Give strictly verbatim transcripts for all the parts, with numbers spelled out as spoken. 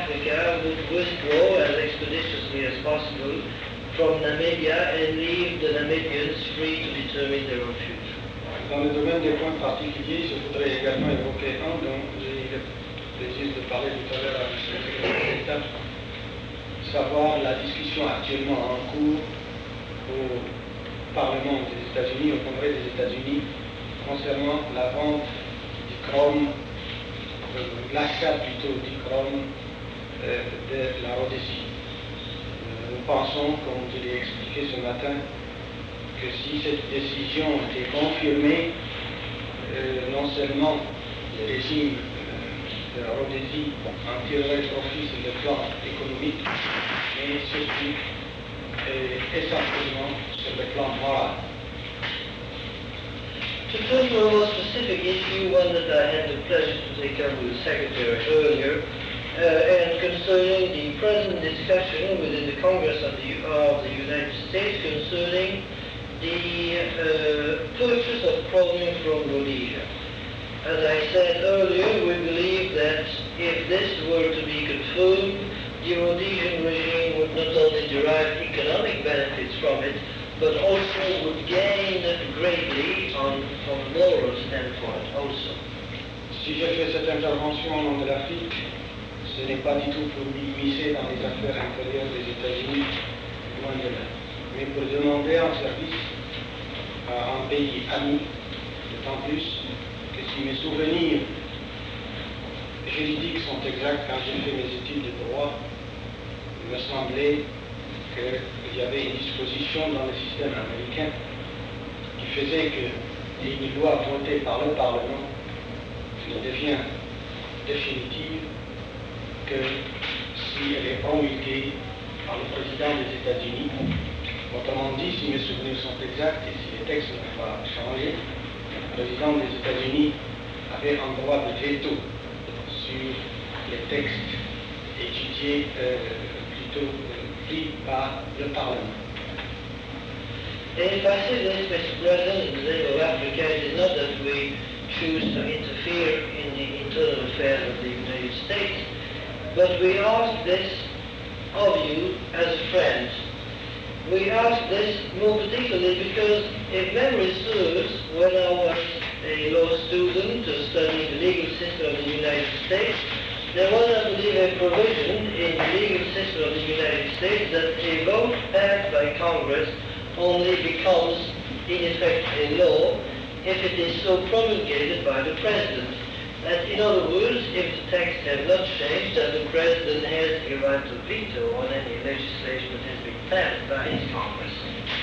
Africa would withdraw as expeditiously as possible from Namibia and leave the Namibians free to determine their own future. Dans le domaine des points particuliers, je voudrais également évoquer un dont j'ai eu le plaisir de parler tout à l'heure à M. le secrétaire d'État, savoir la discussion actuellement en cours au Parlement des États-Unis, au Congrès des États-Unis, concernant la vente du chrome, euh, l'achat plutôt du chrome euh, de la Rhodésie. Euh, nous pensons, comme je l'ai expliqué ce matin, que si cette décision était confirmée, euh, non seulement le régime euh, de la Rhodésie en tirerait profit sur le plan économique, mais surtout euh, essentiellement sur le plan moral. To turn to a more specific issue, one that I had the pleasure to take up with the Secretary earlier, uh, and concerning the present discussion within the Congress of the, of the United States concerning the uh, purchase of chromium from Rhodesia. As I said earlier, we believe that if this were to be confirmed, the Rhodesian regime would not only derive economic benefits from it, but also would gain greatly on, from a moral standpoint also. Si j'ai fait cette intervention au nom de l'Afrique, ce n'est pas du tout pour m'immiscer dans les affaires intérieures des États-Unis, loin de là, mais pour demander un service à un pays ami, d'autant plus que si mes souvenirs juridiques sont exacts, quand j'ai fait mes études de droit, il me semblait qu'il y avait une disposition dans le système américain qui faisait qu'une loi votée par le Parlement ne devient définitive que si elle est promulguée par le président des États-Unis. Autrement dit, si mes souvenirs sont exacts et si les textes n'ont pas changé, le président des États-Unis avait un droit de veto sur les textes étudiés euh, plutôt euh, pris par le Parlement. If I say this, Mister President, in the name of Africa, it is not that we choose to interfere in the internal affairs of the United States, but we ask this of you as a friend. We ask this more particularly because, if memory serves, when I was a law student studying the legal system of the United States, there was, I believe, a provision in the legal system of the United States that a vote passed by Congress only becomes, in effect, a law if it is so promulgated by the President. That, in other words, if the text has not changed, that the President has a right to veto on any legislation that has been passed by his Congress.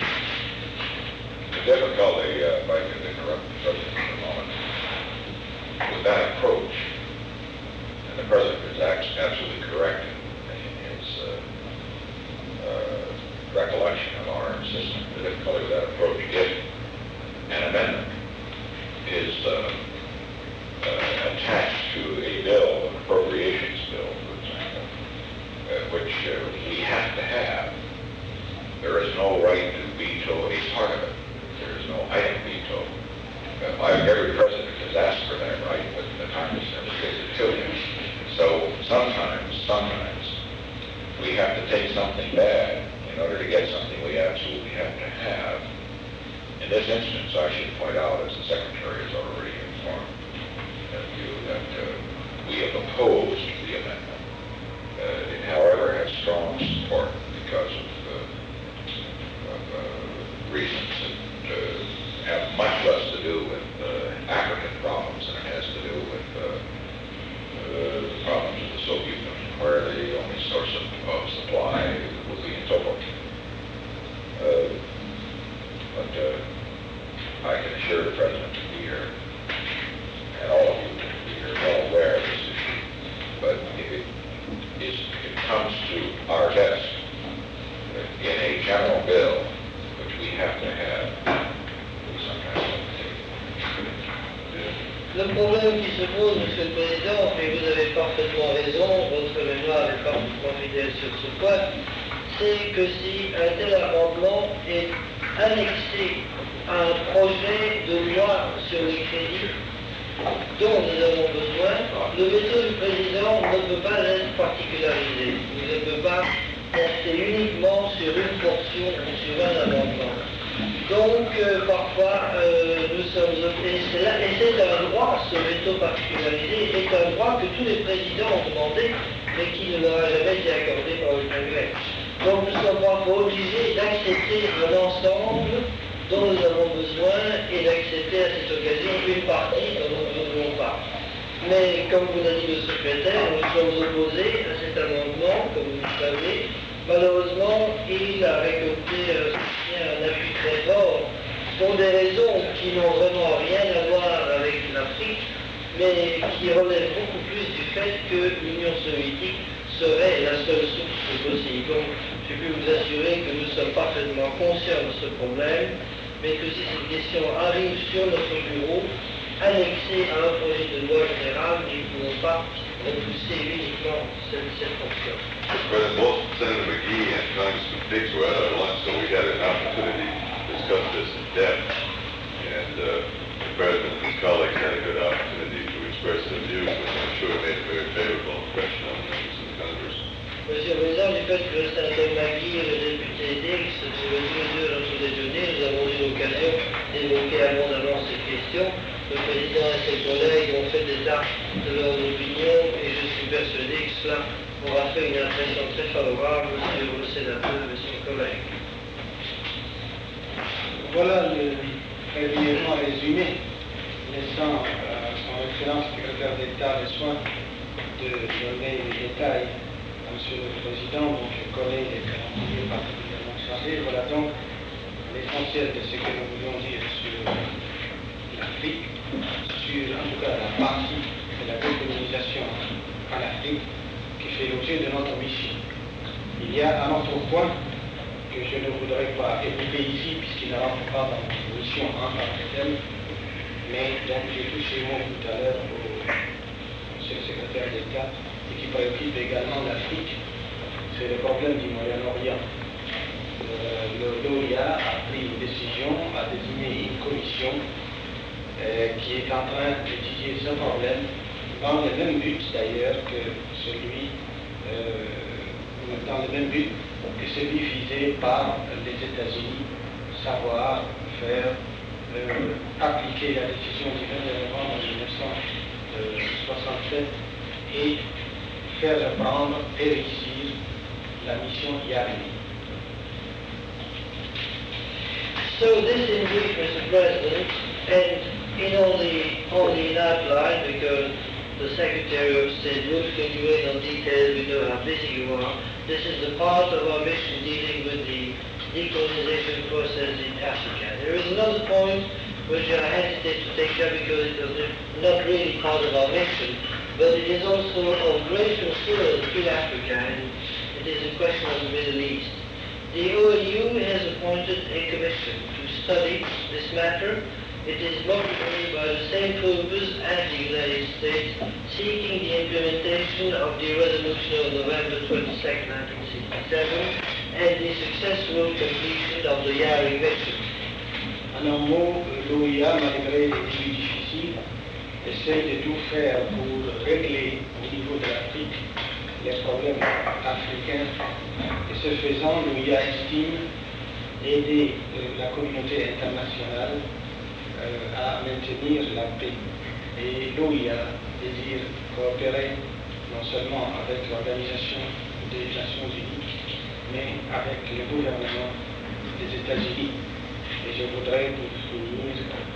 The difficulty, uh, if I could interrupt the President for a moment, with that approach, and the President is absolutely correct in his uh, uh, recollection of our system, the difficulty with that approach, if an amendment is uh, uh, attached to a bill, an appropriations bill, for example, uh, which uh, we have to have, there is no right to veto a part of it. There is no item veto. Uh, every president has asked for that right, but the Congress never gives it to him. So sometimes, sometimes, we have to take something bad in order to get something we absolutely have to have. In this instance, I should point out, as the Secretary has already informed you, that uh, we have opposed the amendment. Uh, it, however, has strong support because of, uh, of uh, reasons that uh, have much less to do with uh, African problems than it has to do with uh, uh, the problems of the Soviet Union, where the only source of, of supply would be in Tobruk. Uh, but uh, I can assure the President to be here, and all of you to be here, well aware of this issue. But if it, is, if it comes to our desk uh, in a general bill, which we have to have, we sometimes have to take it. Le problème qui se pose, Monsieur le Président, et vous avez parfaitement raison, votre mémoire est parfaitement fidèle sur ce point, c'est que si un tel amendement est annexé à un projet de loi sur les crédits, dont nous avons besoin, le veto du président ne peut pas être particularisé. Il ne peut pas porter uniquement sur une portion ou sur un amendement. Donc, euh, parfois, euh, nous sommes... Et c'est là- et c'est un droit, ce veto particularisé, est un droit que tous les présidents ont demandé, mais qui ne leur a jamais été accordé par le Congrès. Donc, nous sommes parfois obligés d'accepter un ensemble dont nous avons besoin et d'accepter à cette occasion une partie dont nous ne voulons pas. Mais, comme vous l'a dit le secrétaire, nous sommes opposés à cet amendement, comme vous le savez. Malheureusement, il a récolté euh, un appui très fort pour des raisons qui n'ont vraiment rien à voir avec l'Afrique, mais qui relèvent beaucoup plus du fait que l'Union soviétique serait la seule source possible. Donc, je peux vous assurer que nous sommes parfaitement conscients de ce problème, mais que si cette question arrive sur notre bureau, annexée à un projet de loi générale, nous ne pouvons pas repousser uniquement cette, cette fonction. Mister President, both Senator McGee and Congressman Biggs were at our lunch, so we had an opportunity to discuss this in depth. And uh, the President and his colleagues had a good opportunity to express their views, which I'm sure made a very favorable impression on members of the Congress. Monsieur le Président, du fait que le sénateur Magui et le député Dix, tous les deux à notre déjeuner, nous avons eu l'occasion d'évoquer abondamment ces questions. Le Président et ses collègues ont fait état de leur opinion et je suis persuadé que cela aura fait une impression très favorable sur le sénateur et ses collègues. Voilà le très brièvement résumé, laissant à son excellence secrétaire d'État le soin de donner les détails à Monsieur le Président, dont je connais les calendriers particulièrement chargés. Voilà donc l'essentiel de ce que nous voulions dire sur l'Afrique, sur en tout cas la partie de la décolonisation en Afrique qui fait l'objet de notre mission. Il y a un autre point que je ne voudrais pas évoquer ici puisqu'il ne rentre pas dans notre mission en tant que telle, mais dont j'ai touché mot tout à l'heure au Monsieur le secrétaire d'État et qui préoccupe également l'Afrique, c'est le problème du Moyen-Orient. Euh, L'O I A a pris une décision, a désigné une commission euh, qui est en train d'étudier ce problème dans le même but d'ailleurs que celui, euh, dans le même but que celui visé par les États-Unis, savoir faire euh, appliquer la décision du vingt-deux novembre mille neuf cent soixante-sept et faire reprendre et réussir la mission Yarni. So this in brief, Mister President, and in only, only in outline, because the Secretary of State will fill you in on details, we know how busy you are. This is the part of our mission dealing with the decolonization process in Africa. There is another point which I hesitate to take up because it is not really part of our mission, but it is also of great concern to Africa, and it is a question of the Middle East. The O A U has appointed a commission to study this matter. It is motivated by the same purpose as the United States, seeking the implementation of the resolution of November twenty-second, nineteen sixty-seven, and the successful completion of the Yari mission. En un mot, l'O I A, malgré les débuts difficiles, essaye de tout faire pour régler au niveau de l'Afrique les problèmes africains. Et ce faisant, l'O I A estime aider euh, la communauté internationale euh, à maintenir la paix. Et l'O I A désire coopérer non seulement avec l'Organisation des Nations Unies, mais avec le gouvernement des États-Unis. Et je voudrais pour finir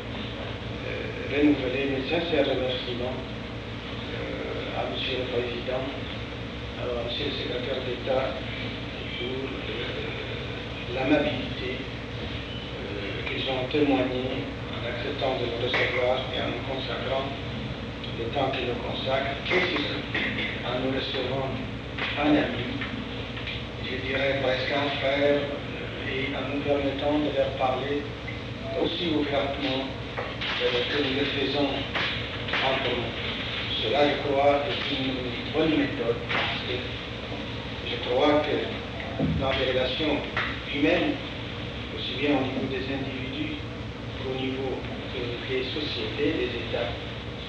euh, renouveler mes sincères remerciements euh, à Monsieur le Président, à Monsieur le Secrétaire d'État pour euh, l'amabilité euh, qu'ils ont témoigné en acceptant de nous recevoir et en nous consacrant le temps qu'ils nous consacrent, et surtout en nous recevant un ami, je dirais presque un frère, et en nous permettant de leur parler aussi ouvertement euh, que nous le faisons entre nous. Cela, je crois, est une bonne méthode, parce que je crois que dans les relations humaines, aussi bien au niveau des individus qu'au niveau des sociétés, des États,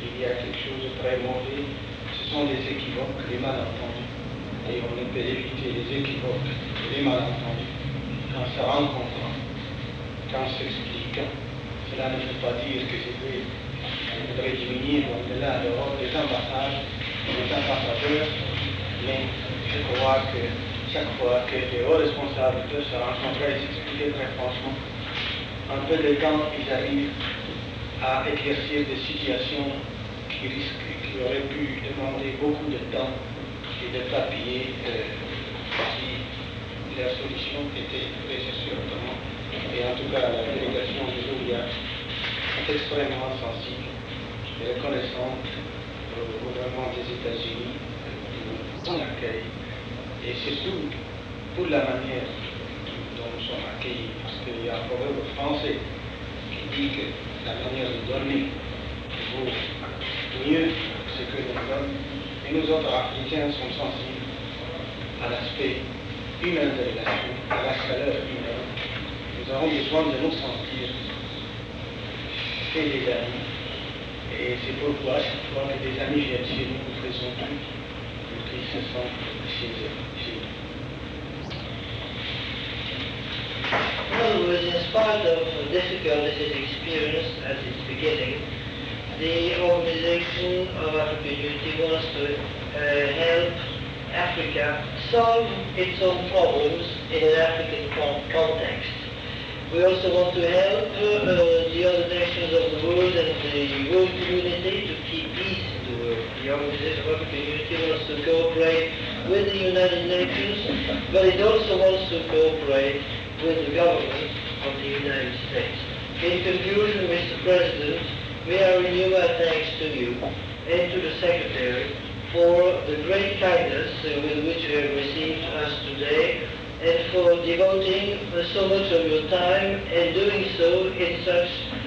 il y a quelque chose de très mauvais, ce sont des équivoques, les malentendus. Et on ne peut éviter les équivoques, les malentendus, quand se rencontre, quand s'explique. Cela ne veut pas dire que je vais, on voudrait diminuer au-delà de l'Europe des ambassades, des ambassadeurs, mais je crois que chaque fois que les hauts responsables peuvent se rencontrer et s'expliquer très franchement, en peu de temps, ils arrivent à éclaircir des situations qui risquent, qui auraient pu demander beaucoup de temps et de papier euh, si la solution était réfléchie autrement. Et en tout cas, la délégation de Julia est extrêmement sensible et reconnaissante au gouvernement des États-Unis pour l'accueil et surtout pour la manière dont nous sommes accueillis, parce qu'il y a un proverbe français qui dit que la manière de donner vaut mieux ce que l'on donne, et nous autres Africains sommes sensibles à l'aspect humain de la relation, à la chaleur humaine. Nous avons besoin de nous sentir chez les amis, et c'est pourquoi chaque fois que des amis viennent chez nous, nous faisons tout pour qu'ils se sentent chez eux, chez nous. In other words, in spite of the difficulties experienced at its beginning, the Organization of African Unity wants to uh, help Africa solve its own problems in an African con context. We also want to help uh, the other nations of the world and the world community to keep peace in the world. The Organization of African Unity wants to cooperate with the United Nations, but it also wants to cooperate with the government of the United States. In conclusion, Mister President, may I renew our thanks to you and to the Secretary for the great kindness uh, with which you have received us today, and for devoting uh, so much of your time and doing so in such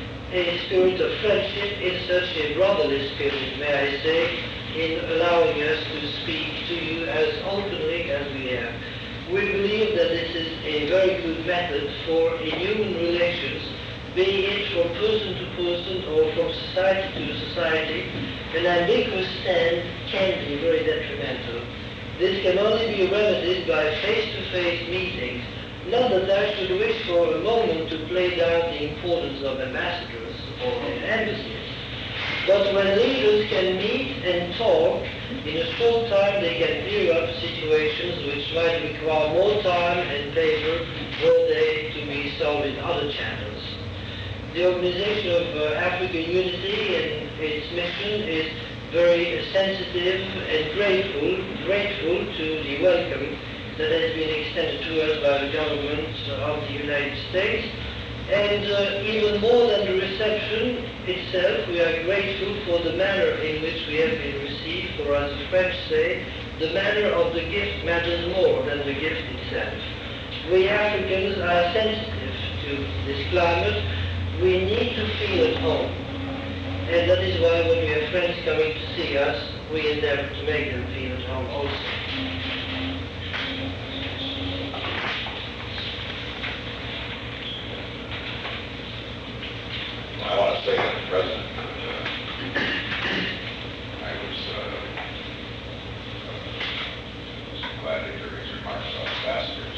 a spirit of friendship, in such a brotherly spirit, may I say, in allowing us to speak to you as openly as we have. We believe that this is a very good method for in human relations, be it from person to person or from society to society. An ambiguous stand can be very detrimental. This can only be remedied by face-to-face meetings. Not that I should wish for a moment to play down the importance of ambassadors or their embassies. But when leaders can meet and talk, in a short time they can clear up situations which might require more time and paper were they to be solved in other channels. The Organization of uh, African Unity and its mission is very sensitive and grateful, grateful to the welcome that has been extended to us by the government of the United States. And uh, even more than the reception itself, we are grateful for the manner in which we have been received, for as the French say, the manner of the gift matters more than the gift itself. We Africans are sensitive to this climate. We need to feel at home. And that is why when we have friends coming to see us, we endeavor to make them feel at home also. I want to say that the President, uh, I was, uh, was glad to hear his remarks on ambassadors.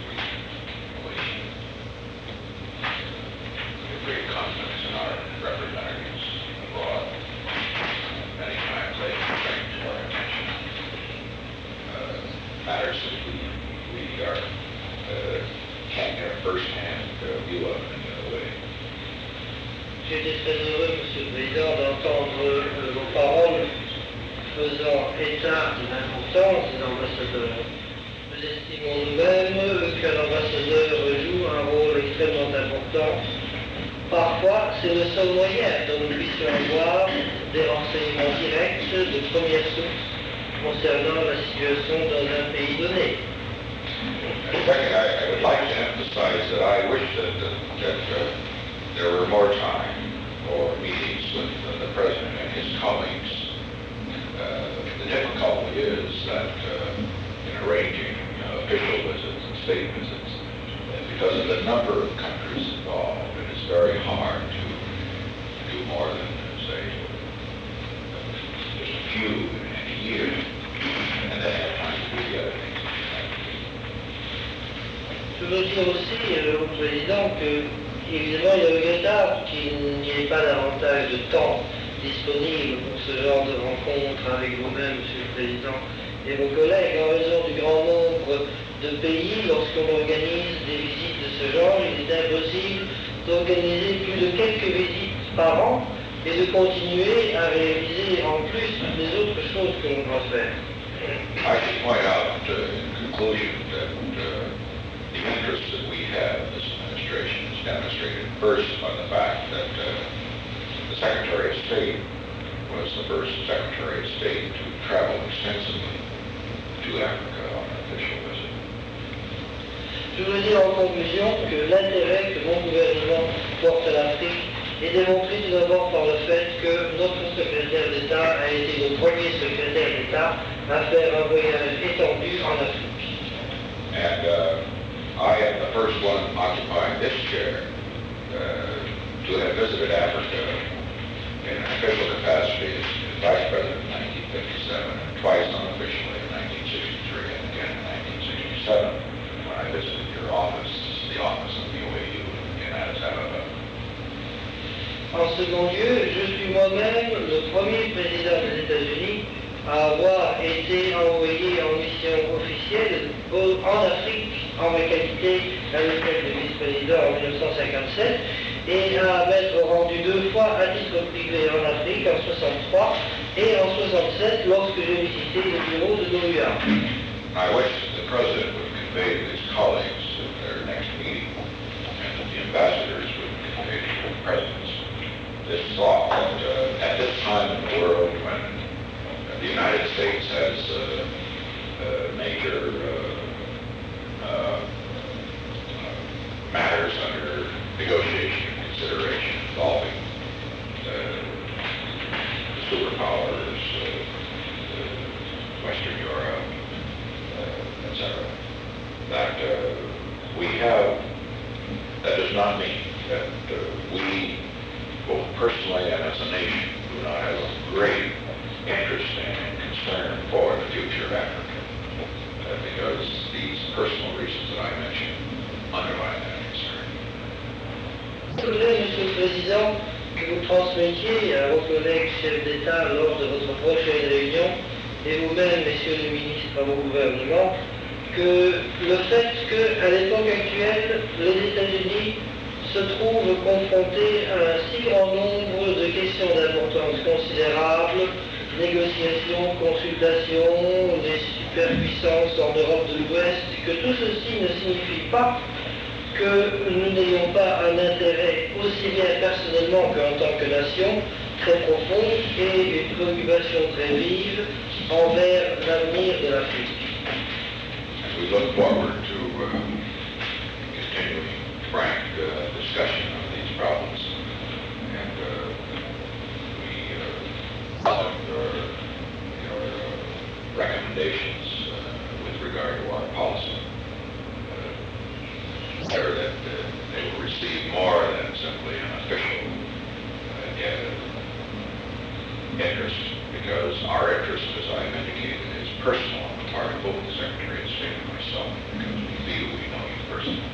We have great confidence in our representatives abroad. Many times they bring to our attention uh, matters that we, we are, uh, can't get a first-hand uh, view of in any other way. J'étais très heureux, Monsieur le Président, d'entendre euh, vos paroles faisant état de l'importance des ambassadeurs. Nous estimons nous-mêmes qu'un ambassadeur joue un rôle extrêmement important. Parfois, c'est le seul moyen dont nous puissions avoir des renseignements directs de première source concernant la situation dans un pays donné. And second, I, I would like to emphasize that I wish that, that, that uh, there were more time for meetings with uh, the President and his colleagues. Uh, the difficulty is that uh, in arranging uh, official visits and state visits, because of the number of countries involved, it is very hard to do more than, say, few in a year, and then have time to do the other things. Je veux dire aussi euh, au Président que, évidemment, il est regrettable qu'il n'y ait pas davantage de temps disponible pour ce genre de rencontre avec vous-même, Monsieur le Président, et vos collègues. En raison du grand nombre de pays, lorsqu'on organise des visites de ce genre, il est impossible d'organiser plus de quelques visites par an et de continuer à réaliser en plus toutes les autres choses que l'on doit faire. I should point out uh, in conclusion that uh, the interest that we have in this administration is demonstrated first by the fact that uh, the Secretary of State was the first Secretary of State to travel extensively to Africa on an official visit. Je voudrais dire en conclusion que l'intérêt que mon gouvernement porte à l'Afrique est démontré tout d'abord par le fait que notre secrétaire d'État a été le premier secrétaire d'État à faire un voyage étendu en Afrique. And uh, I am the first one occupying this chair uh, to have visited Africa in an official capacity as Vice President in nineteen fifty-seven and twice unofficially in nineteen sixty-three and again in nineteen sixty-seven when I visited your office, the office of the O A U in Addis Ababa. En second lieu, je suis moi-même le premier président des États-Unis à avoir été envoyé en mission officielle en Afrique en ma qualité à l'échelle de vice-président en mille neuf cent cinquante-sept et à m'être rendu deux fois à titre privé en Afrique en soixante-trois et en soixante-sept lorsque j'ai visité le bureau de l'O U A. I wish the President would convey to his colleagues at their next meeting and that the ambassadors would convey to the presidents this thought that uh, at this time in the world when uh, the United States has uh, uh, major uh, uh, matters under negotiation and consideration involving uh, the superpowers, uh, uh, Western Europe, uh, et cetera, that uh, we have, that does not mean that uh, we both personally and as a nation, do not have a great interest and concern for the future of Africa, uh, because these personal reasons that I mentioned underline that concern. Je voudrais, Monsieur le Président, que vous transmettiez à vos collègues chefs d'État lors de votre prochaine réunion, et vous-même, Messieurs les ministres à vos gouvernements, que le fait qu'à l'époque actuelle, les États-Unis se trouvent confrontés à un si grand nombre de questions d'importance considérable, négociations, consultations, des superpuissances en Europe de l'Ouest, que tout ceci ne signifie pas que nous n'ayons pas un intérêt aussi bien personnellement qu'en tant que nation très profond et une préoccupation très vive envers l'avenir de l'Afrique. We look forward to uh, continuing frank uh, discussion of these problems, and uh, we uh, follow your, your uh, recommendations uh, with regard to our policy. Uh, that uh, they will receive more than simply an official uh, interest, because our interest, as I have indicated, is personal on the part of both the Secretary of State and myself, because we feel we know you personally.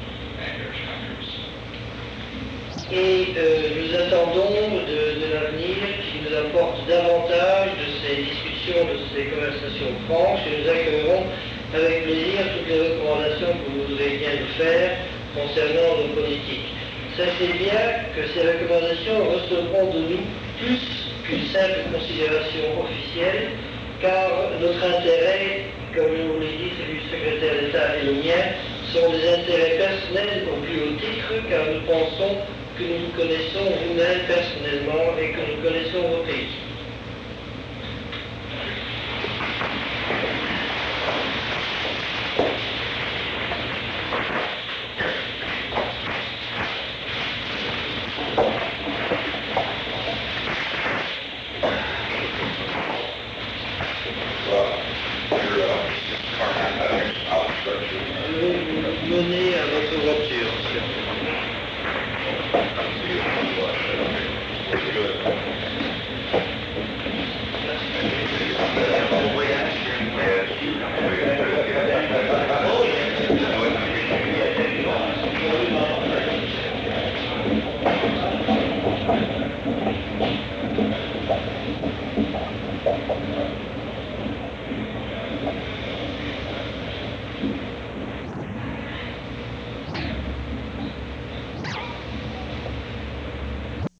Et euh, nous attendons de, de l'avenir qui nous apporte davantage de ces discussions, de ces conversations franches, et nous accueillerons avec plaisir toutes les recommandations que vous voudrez bien nous faire concernant nos politiques. Sachez bien que ces recommandations recevront de nous plus qu'une simple considération officielle, car notre intérêt, comme je vous l'ai dit, celui du secrétaire d'État et le mien, sont des intérêts personnels au plus haut titre, car nous pensons que nous vous connaissons vous-même personnellement et que nous connaissons vos pays. Mener à votre voiture, s'il vous plaît. Thank you.